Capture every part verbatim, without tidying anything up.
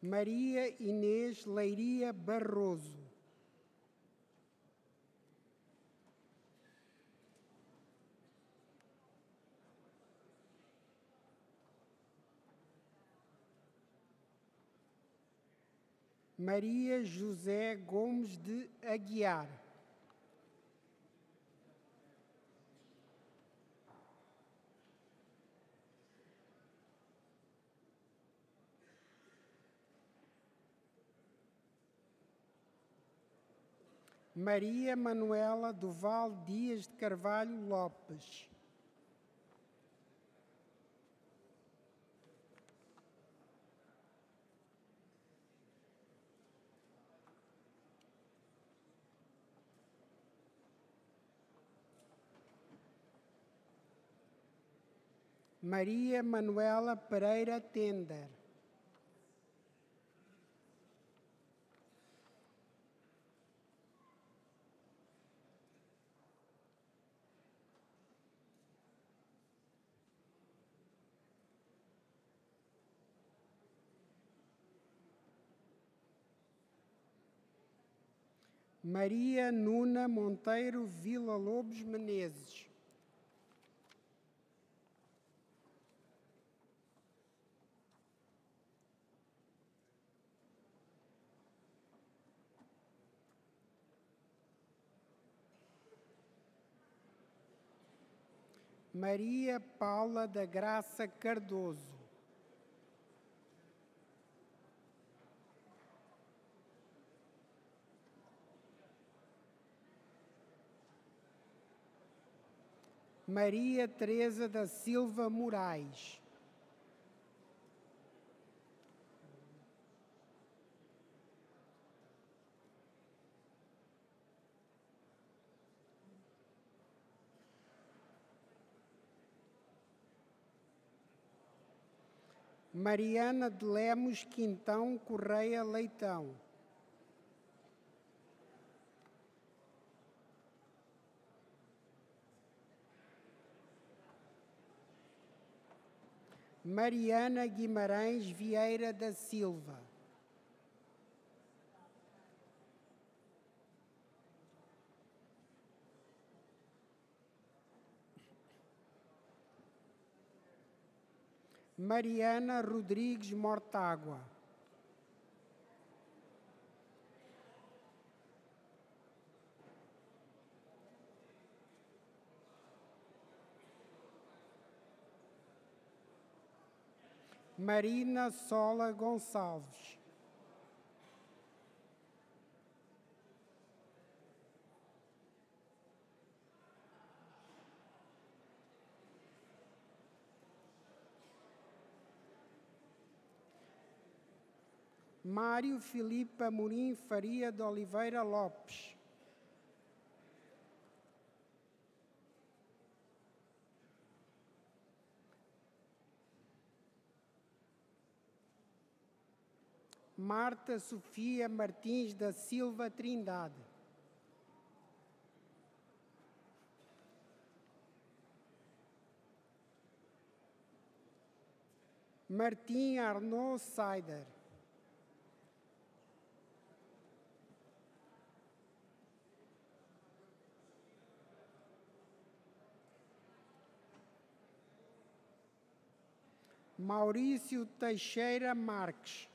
Maria Inês Leiria Barroso. Maria José Gomes de Aguiar. Maria Manuela Duval Dias de Carvalho Lopes. Maria Manuela Pereira Tender. Maria Nuna Monteiro Vila Lobos Menezes. Maria Paula da Graça Cardoso. Maria Teresa da Silva Moraes. Mariana de Lemos Quintão Correia Leitão. Mariana Guimarães Vieira da Silva. Mariana Rodrigues Mortágua. Marina Sola Gonçalves. Mário Filipe Amorim Faria de Oliveira Lopes. Marta Sofia Martins da Silva Trindade. Martim Arnaud Saider. Maurício Teixeira Marques.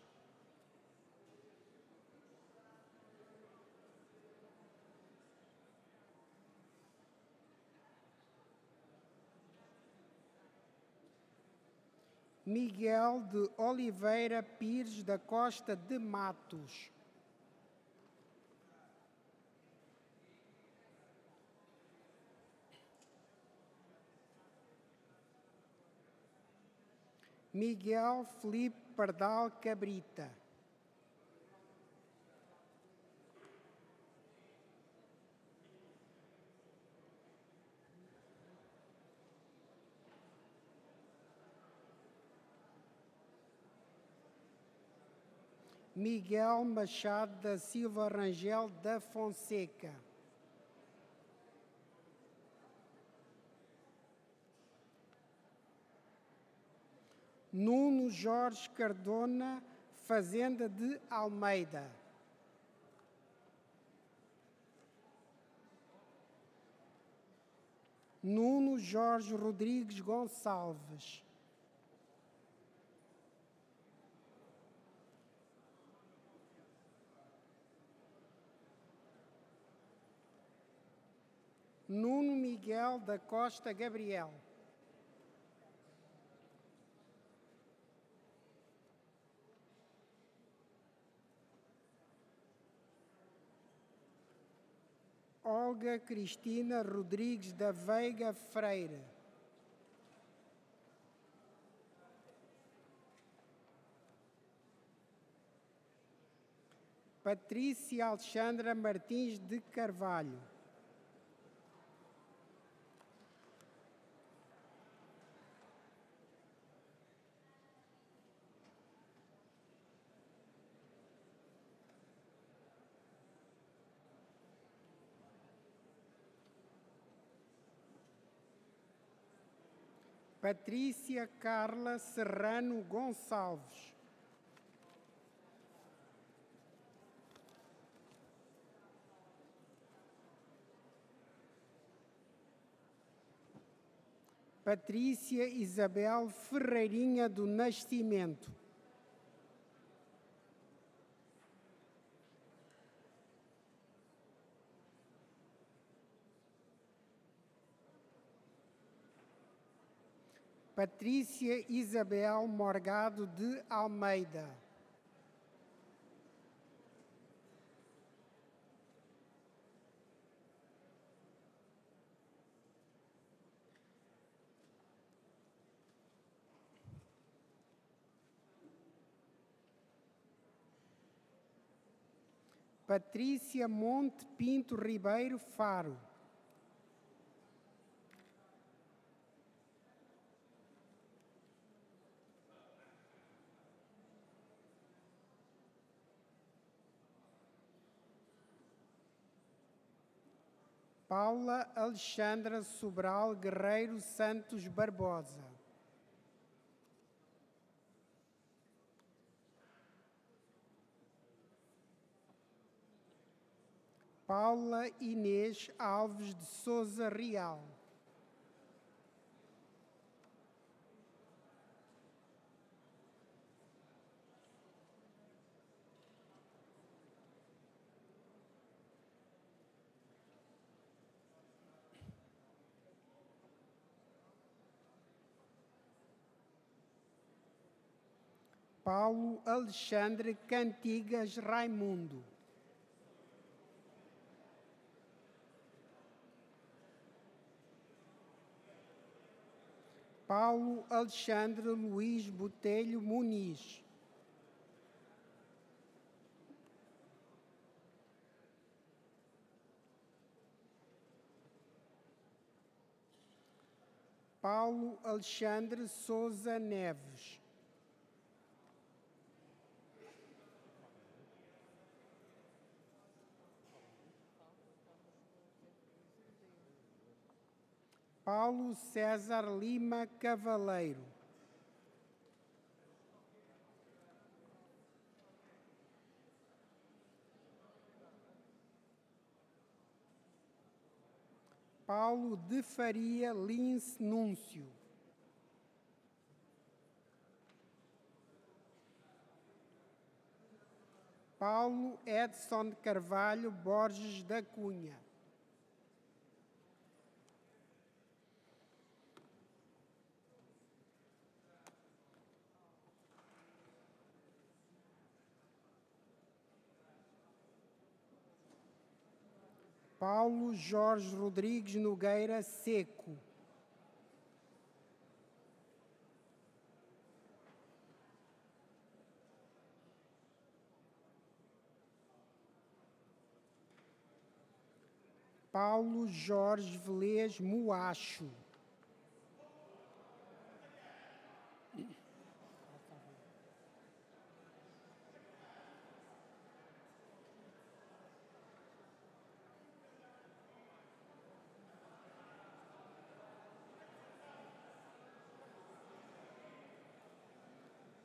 Miguel de Oliveira Pires da Costa de Matos. Miguel Felipe Pardal Cabrita. Miguel Machado da Silva Rangel da Fonseca. Nuno Jorge Cardona Fazenda de Almeida. Nuno Jorge Rodrigues Gonçalves. Nuno Miguel da Costa Gabriel. Olga Cristina Rodrigues da Veiga Freire. Patrícia Alexandra Martins de Carvalho. Patrícia Carla Serrano Gonçalves. Patrícia Isabel Ferreirinha do Nascimento. Patrícia Isabel Morgado de Almeida. Patrícia Monte Pinto Ribeiro Faro. Paula Alexandra Sobral Guerreiro Santos Barbosa. Paula Inês Alves de Souza Real. Paulo Alexandre Cantigas Raimundo. Paulo Alexandre Luiz Botelho Muniz. Paulo Alexandre Souza Neves. Paulo César Lima Cavaleiro. Paulo de Faria Lins Núncio. Paulo Edson Carvalho Borges da Cunha. Paulo Jorge Rodrigues Nogueira Seco. Paulo Jorge Velez Moacho.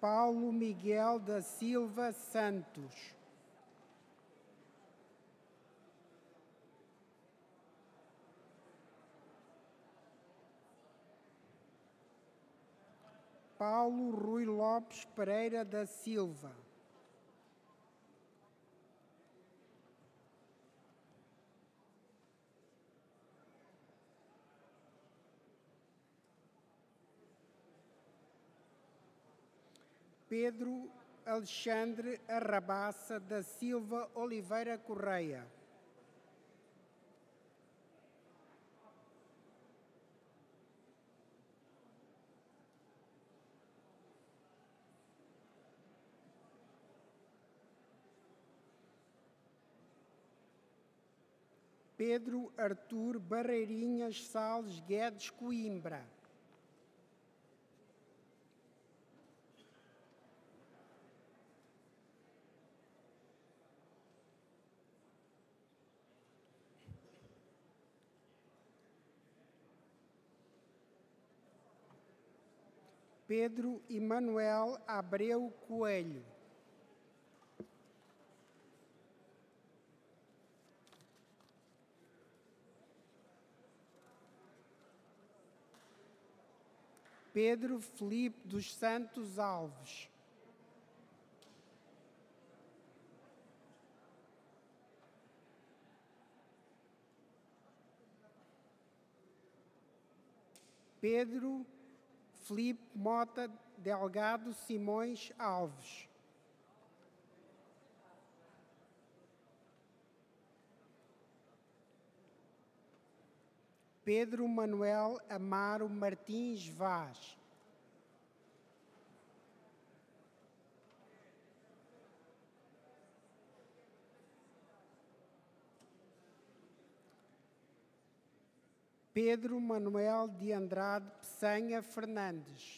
Paulo Miguel da Silva Santos. Paulo Rui Lopes Pereira da Silva. Pedro Alexandre Arrabaça da Silva Oliveira Correia. Pedro Artur Barreirinhas Salles Guedes Coimbra. Pedro Emanuel Abreu Coelho. Pedro Felipe dos Santos Alves. Pedro Felipe Mota Delgado Simões Alves. Pedro Manuel Amaro Martins Vaz. Pedro Manuel de Andrade Peçanha Fernandes.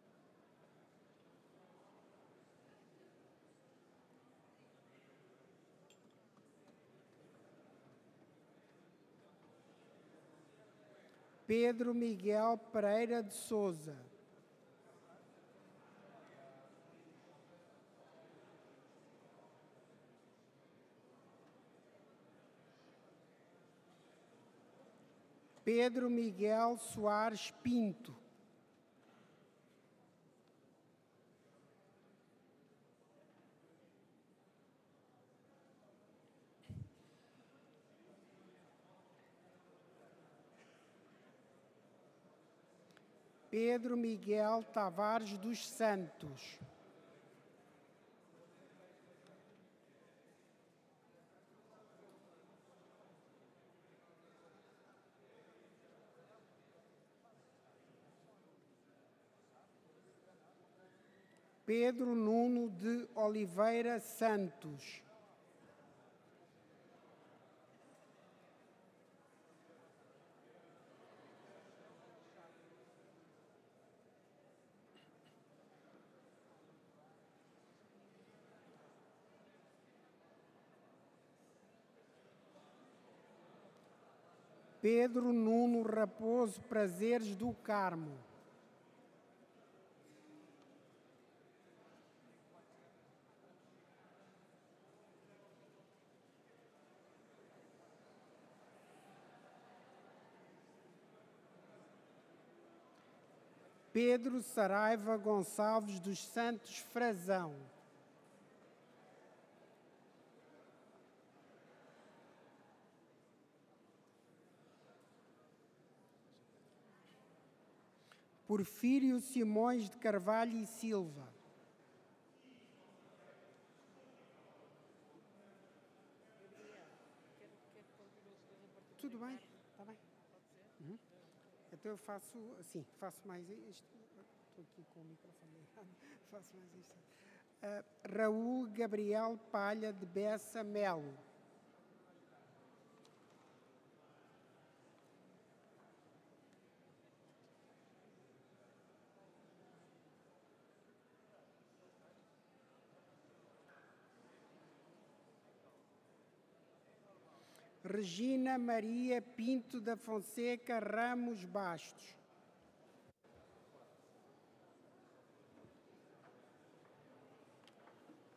Pedro Miguel Pereira de Souza. Pedro Miguel Soares Pinto. Pedro Miguel Tavares dos Santos. Pedro Nuno de Oliveira Santos. Pedro Nuno Raposo Prazeres do Carmo. Pedro Saraiva Gonçalves dos Santos Frazão. Porfírio Simões de Carvalho e Silva. Tudo bem, está bem. Uhum. Então eu faço assim, faço mais isto. Estou aqui com o microfone ligado. Faço mais isto. Uh, Raul Gabriel Palha de Bessa Melo. Regina Maria Pinto da Fonseca Ramos Bastos.